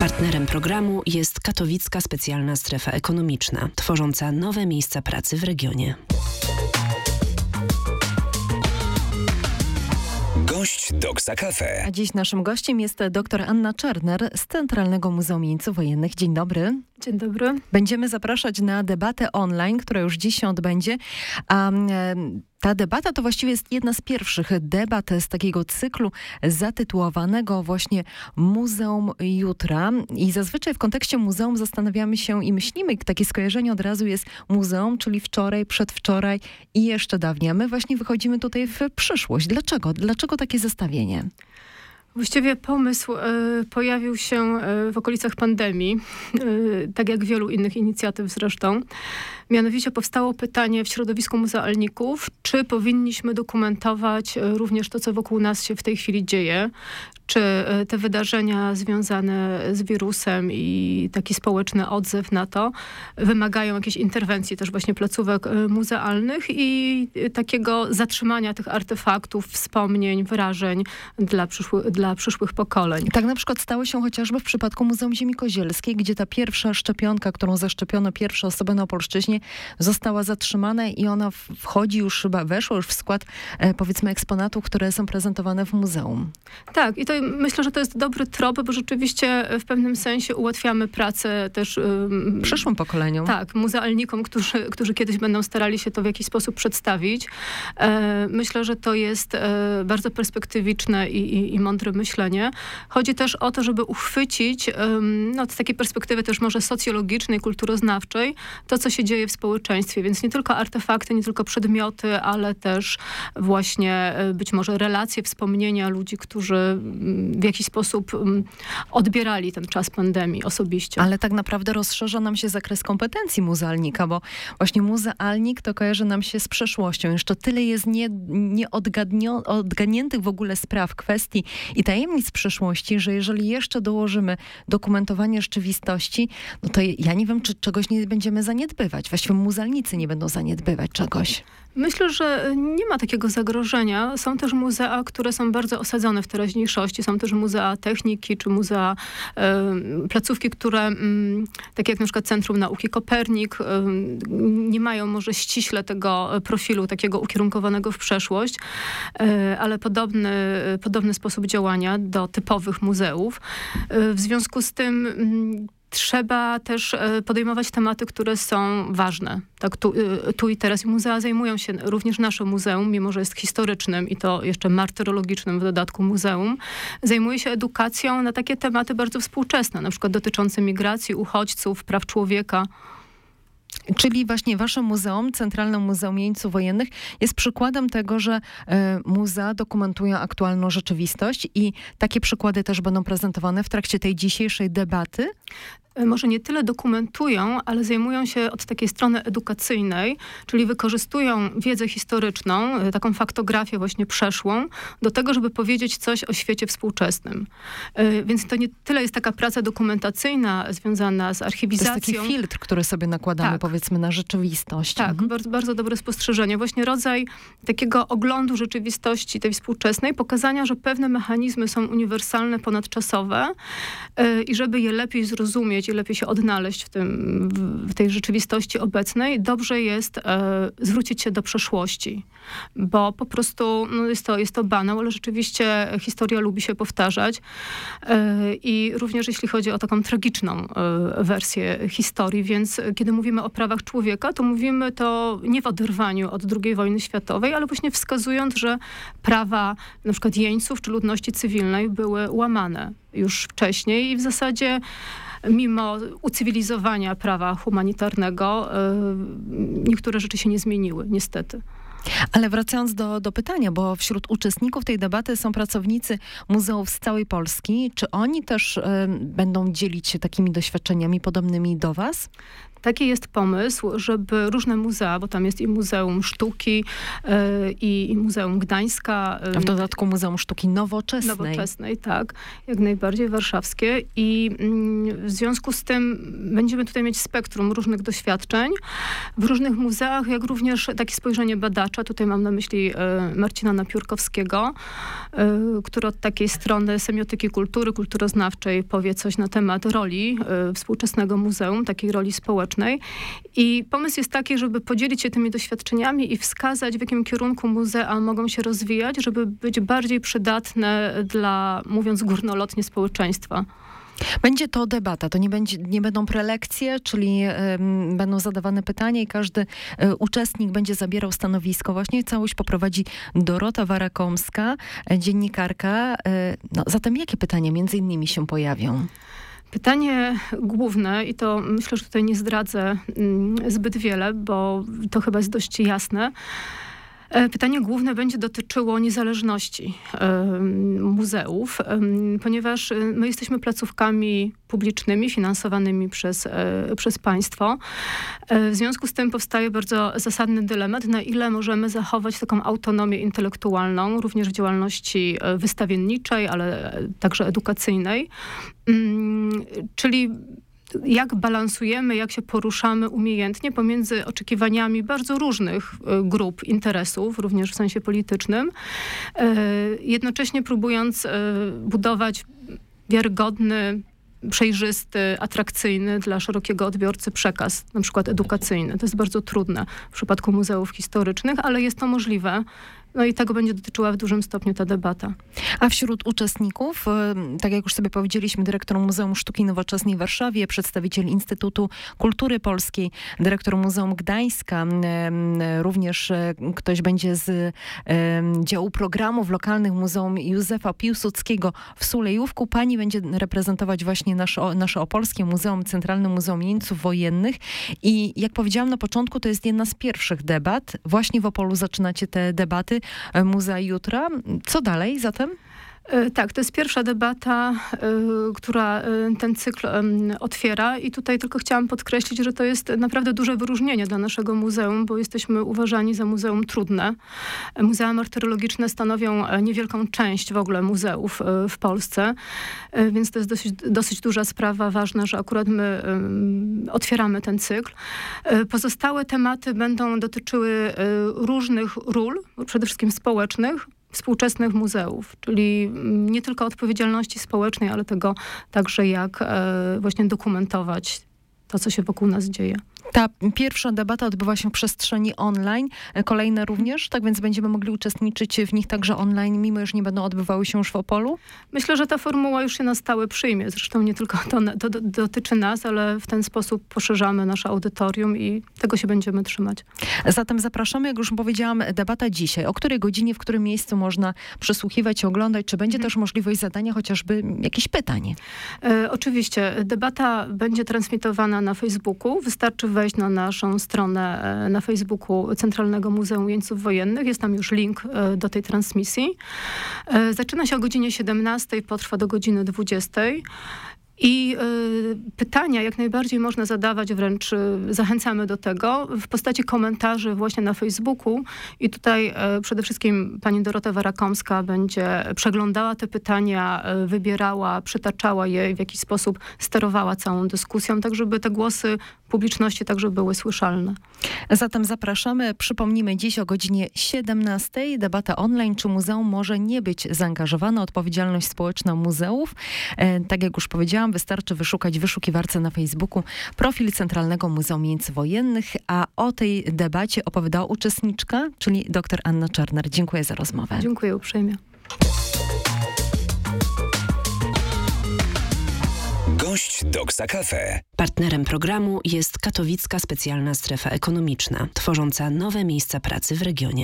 Partnerem programu jest Katowicka Specjalna Strefa Ekonomiczna, tworząca nowe miejsca pracy w regionie. Gość Doksa Cafe. A dziś naszym gościem jest dr Anna Czarner z Centralnego Muzeum Jeńców Wojennych. Dzień dobry. Dzień dobry. Będziemy zapraszać na debatę online, która już dziś się odbędzie. A ta debata to właściwie jest jedna z pierwszych debat z takiego cyklu zatytułowanego właśnie Muzeum Jutra. I zazwyczaj w kontekście muzeum zastanawiamy się i myślimy, takie skojarzenie od razu jest muzeum, czyli wczoraj, przedwczoraj i jeszcze dawniej. A my właśnie wychodzimy tutaj w przyszłość. Dlaczego? Dlaczego takie zestawienie? Właściwie pomysł pojawił się w okolicach pandemii, tak jak wielu innych inicjatyw zresztą. Mianowicie powstało pytanie w środowisku muzealników, czy powinniśmy dokumentować również to, co wokół nas się w tej chwili dzieje, czy te wydarzenia związane z wirusem i taki społeczny odzew na to wymagają jakiejś interwencji też właśnie placówek muzealnych i takiego zatrzymania tych artefaktów, wspomnień, wrażeń dla przyszłych pokoleń. Tak na przykład stało się chociażby w przypadku Muzeum Ziemi Kozielskiej, gdzie ta pierwsza szczepionka, którą zaszczepiono pierwsze osoby na Opolszczyźnie, została zatrzymana i ona wchodzi już chyba, weszła już w skład powiedzmy eksponatów, które są prezentowane w muzeum. Tak, i to myślę, że to jest dobry trop, bo rzeczywiście w pewnym sensie ułatwiamy pracę też przyszłym pokoleniom. Tak, muzealnikom, którzy kiedyś będą starali się to w jakiś sposób przedstawić. Myślę, że to jest bardzo perspektywiczne i mądre myślenie. Chodzi też o to, żeby uchwycić z takiej perspektywy też może socjologicznej, kulturoznawczej, to, co się dzieje w społeczeństwie. Więc nie tylko artefakty, nie tylko przedmioty, ale też właśnie być może relacje, wspomnienia ludzi, którzy w jakiś sposób odbierali ten czas pandemii osobiście. Ale tak naprawdę rozszerza nam się zakres kompetencji muzealnika, bo właśnie muzealnik to kojarzy nam się z przeszłością. Jeszcze tyle jest nieodgadniętych w ogóle spraw, kwestii i tajemnic przyszłości, że jeżeli jeszcze dołożymy dokumentowanie rzeczywistości, no to ja nie wiem, czy czegoś nie będziemy zaniedbywać. Właściwie muzealnicy nie będą zaniedbywać czegoś. Myślę, że nie ma takiego zagrożenia. Są też muzea, które są bardzo osadzone w teraźniejszości. Są też muzea techniki, czy muzea, placówki, które, tak jak na przykład Centrum Nauki Kopernik, nie mają może ściśle tego profilu takiego ukierunkowanego w przeszłość, ale podobny sposób działania do typowych muzeów. W związku z tym trzeba też podejmować tematy, które są ważne. Tak, tu i teraz. I muzea zajmują się, również nasze muzeum, mimo że jest historycznym i to jeszcze martyrologicznym w dodatku muzeum, zajmuje się edukacją na takie tematy bardzo współczesne, na przykład dotyczące migracji, uchodźców, praw człowieka. Czyli właśnie wasze muzeum, Centralne Muzeum Jeńców Wojennych, jest przykładem tego, że muzea dokumentują aktualną rzeczywistość i takie przykłady też będą prezentowane w trakcie tej dzisiejszej debaty? Może nie tyle dokumentują, ale zajmują się od takiej strony edukacyjnej, czyli wykorzystują wiedzę historyczną, taką faktografię właśnie przeszłą, do tego, żeby powiedzieć coś o świecie współczesnym. Więc to nie tyle jest taka praca dokumentacyjna związana z archiwizacją. To jest taki filtr, który sobie nakładamy, powiedzmy, na rzeczywistość. Tak, bardzo, bardzo dobre spostrzeżenie. Właśnie rodzaj takiego oglądu rzeczywistości tej współczesnej, pokazania, że pewne mechanizmy są uniwersalne, ponadczasowe i żeby je lepiej zrozumieć i lepiej się odnaleźć w tej rzeczywistości obecnej, dobrze jest zwrócić się do przeszłości. Bo po prostu jest to banał, ale rzeczywiście historia lubi się powtarzać. I również jeśli chodzi o taką tragiczną wersję historii, więc kiedy mówimy o prawach człowieka, to mówimy to nie w oderwaniu od II wojny światowej, ale właśnie wskazując, że prawa na przykład jeńców czy ludności cywilnej były łamane już wcześniej i w zasadzie mimo ucywilizowania prawa humanitarnego niektóre rzeczy się nie zmieniły, niestety. Ale wracając do pytania, bo wśród uczestników tej debaty są pracownicy muzeów z całej Polski. Czy oni też będą dzielić się takimi doświadczeniami podobnymi do was? Taki jest pomysł, żeby różne muzea, bo tam jest i Muzeum Sztuki, i Muzeum Gdańska. A w dodatku Muzeum Sztuki Nowoczesnej. Nowoczesnej, tak. Jak najbardziej warszawskie. I w związku z tym będziemy tutaj mieć spektrum różnych doświadczeń w różnych muzeach, jak również takie spojrzenie badacza badawcza. Tutaj mam na myśli Marcina Napiórkowskiego, który od takiej strony semiotyki kultury, kulturoznawczej powie coś na temat roli współczesnego muzeum, takiej roli społecznej. I pomysł jest taki, żeby podzielić się tymi doświadczeniami i wskazać, w jakim kierunku muzea mogą się rozwijać, żeby być bardziej przydatne dla, mówiąc górnolotnie, społeczeństwa. Będzie to debata, to nie będą prelekcje, czyli będą zadawane pytania i każdy uczestnik będzie zabierał stanowisko. Właśnie całość poprowadzi Dorota Warakomska, dziennikarka. No, zatem jakie pytania między innymi się pojawią? Pytanie główne, i to myślę, że tutaj nie zdradzę zbyt wiele, bo to chyba jest dość jasne. Pytanie główne będzie dotyczyło niezależności muzeów, ponieważ my jesteśmy placówkami publicznymi, finansowanymi przez państwo. W związku z tym powstaje bardzo zasadny dylemat, na ile możemy zachować taką autonomię intelektualną, również w działalności wystawienniczej, ale także edukacyjnej. Czyli jak balansujemy, jak się poruszamy umiejętnie pomiędzy oczekiwaniami bardzo różnych grup interesów, również w sensie politycznym, jednocześnie próbując budować wiarygodny, przejrzysty, atrakcyjny dla szerokiego odbiorcy przekaz, na przykład edukacyjny. To jest bardzo trudne w przypadku muzeów historycznych, ale jest to możliwe. No i tego będzie dotyczyła w dużym stopniu ta debata. A wśród uczestników, tak jak już sobie powiedzieliśmy, dyrektor Muzeum Sztuki Nowoczesnej w Warszawie, przedstawiciel Instytutu Kultury Polskiej, dyrektor Muzeum Gdańska, również ktoś będzie z działu programów lokalnych Muzeum Józefa Piłsudskiego w Sulejówku. Pani będzie reprezentować właśnie nasze opolskie Muzeum, Centralne Muzeum Jeńców Wojennych. I jak powiedziałam na początku, to jest jedna z pierwszych debat. Właśnie w Opolu zaczynacie te debaty. Muzea Jutra. Co dalej zatem? Tak, to jest pierwsza debata, która ten cykl otwiera i tutaj tylko chciałam podkreślić, że to jest naprawdę duże wyróżnienie dla naszego muzeum, bo jesteśmy uważani za muzeum trudne. Muzea martyrologiczne stanowią niewielką część w ogóle muzeów w Polsce, więc to jest dosyć duża sprawa, ważna, że akurat my otwieramy ten cykl. Pozostałe tematy będą dotyczyły różnych ról, przede wszystkim społecznych, współczesnych muzeów, czyli nie tylko odpowiedzialności społecznej, ale tego także, jak właśnie dokumentować to, co się wokół nas dzieje. Ta pierwsza debata odbywa się w przestrzeni online, kolejne również, tak więc będziemy mogli uczestniczyć w nich także online, mimo że nie będą odbywały się już w Opolu? Myślę, że ta formuła już się na stałe przyjmie. Zresztą nie tylko to dotyczy nas, ale w ten sposób poszerzamy nasze audytorium i tego się będziemy trzymać. Zatem zapraszamy, jak już powiedziałam, debata dzisiaj. O której godzinie, w którym miejscu można przesłuchiwać i oglądać? Czy będzie też możliwość zadania chociażby jakichś pytań? Oczywiście. Debata będzie transmitowana na Facebooku. Wystarczy wejść na naszą stronę na Facebooku Centralnego Muzeum Jeńców Wojennych. Jest tam już link do tej transmisji. Zaczyna się o godzinie 17, potrwa do godziny 20. I pytania jak najbardziej można zadawać, wręcz zachęcamy do tego, w postaci komentarzy właśnie na Facebooku. I tutaj przede wszystkim pani Dorota Warakomska będzie przeglądała te pytania, wybierała, przytaczała je i w jakiś sposób sterowała całą dyskusją, tak żeby te głosy publiczności także były słyszalne. Zatem zapraszamy. Przypomnimy, dziś o godzinie 17 debata online, czy muzeum może nie być zaangażowane, odpowiedzialność społeczna muzeów. Tak jak już powiedziałam, wystarczy wyszukać w wyszukiwarce na Facebooku profil Centralnego Muzeum Jeńców Wojennych, a o tej debacie opowiadała uczestniczka, czyli dr Anna Czarner. Dziękuję za rozmowę. Dziękuję uprzejmie. Gość Doksa Cafe. Partnerem programu jest Katowicka Specjalna Strefa Ekonomiczna, tworząca nowe miejsca pracy w regionie.